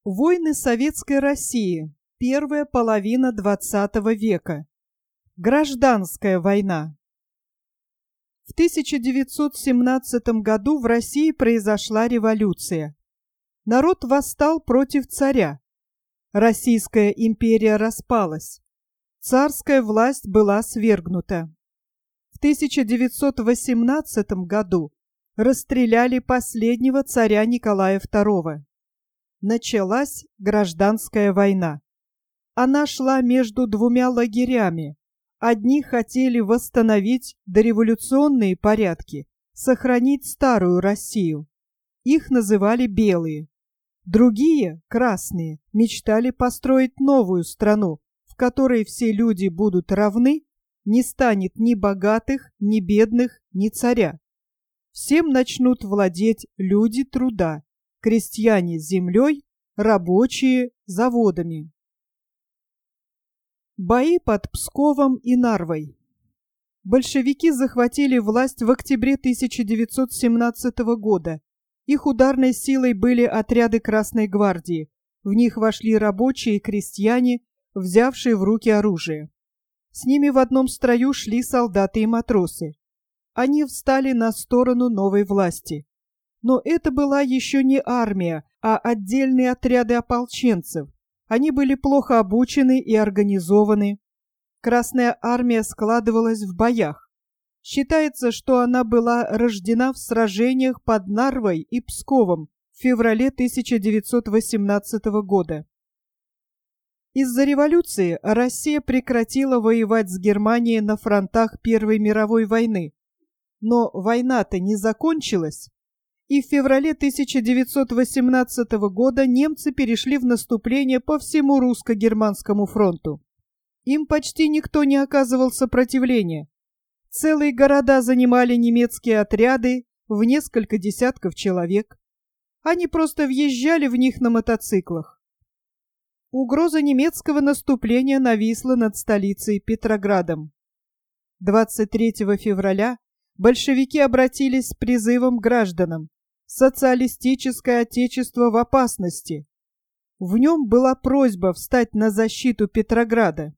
Войны Советской России. Первая половина XX века. Гражданская война. В 1917 году в России произошла революция. Народ восстал против царя. Российская империя распалась. Царская власть была свергнута. В 1918 году расстреляли последнего царя Николая II. Началась гражданская война. Она шла между двумя лагерями. Одни хотели восстановить дореволюционные порядки, сохранить старую Россию. Их называли белые. Другие, красные, мечтали построить новую страну, в которой все люди будут равны, не станет ни богатых, ни бедных, ни царя. Всем начнут владеть люди труда. Крестьяне землей, рабочие заводами. Бои под Псковом и Нарвой. Большевики захватили власть в октябре 1917 года. Их ударной силой были отряды Красной гвардии. В них вошли рабочие и крестьяне, взявшие в руки оружие. С ними в одном строю шли солдаты и матросы. Они встали на сторону новой власти. Но это была еще не армия, а отдельные отряды ополченцев. Они были плохо обучены и организованы. Красная армия складывалась в боях. Считается, что она была рождена в сражениях под Нарвой и Псковом в феврале 1918 года. Из-за революции Россия прекратила воевать с Германией на фронтах Первой мировой войны. Но война-то не закончилась. И в феврале 1918 года немцы перешли в наступление по всему русско-германскому фронту. Им почти никто не оказывал сопротивления. Целые города занимали немецкие отряды в несколько десятков человек. Они просто въезжали в них на мотоциклах. Угроза немецкого наступления нависла над столицей Петроградом. 23 февраля большевики обратились с призывом к гражданам: «Социалистическое отечество в опасности». В нем была просьба встать на защиту Петрограда.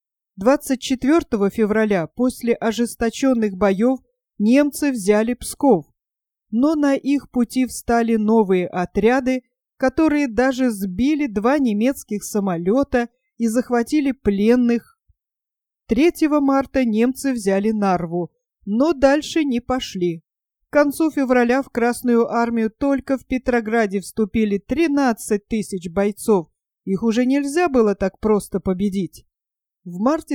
24 февраля после ожесточенных боев немцы взяли Псков, но на их пути встали новые отряды, которые даже сбили 2 немецких самолета и захватили пленных. 3 марта немцы взяли Нарву, но дальше не пошли. К концу февраля в Красную армию только в Петрограде вступили 13 тысяч бойцов. Их уже нельзя было так просто победить. В марте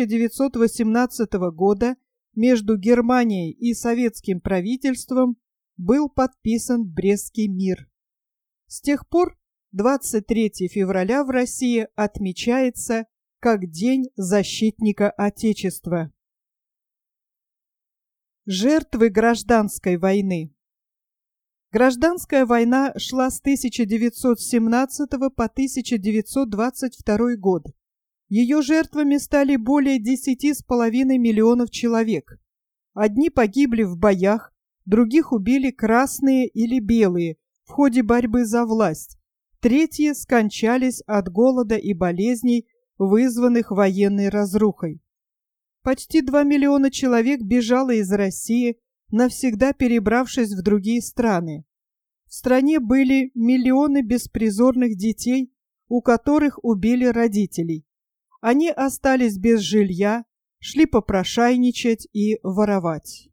1918 года между Германией и советским правительством был подписан Брестский мир. С тех пор 23 февраля в России отмечается как День защитника Отечества. Жертвы гражданской войны. Гражданская война шла с 1917 по 1922 год. Ее жертвами стали более 10,5 миллионов человек. Одни погибли в боях, других убили красные или белые в ходе борьбы за власть, третьи скончались от голода и болезней, вызванных военной разрухой. Почти 2 миллиона человек бежало из России, навсегда перебравшись в другие страны. В стране были миллионы беспризорных детей, у которых убили родителей. Они остались без жилья, шли попрошайничать и воровать.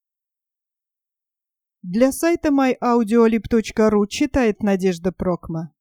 Для сайта myaudiolib.ru читает Надежда Прокма.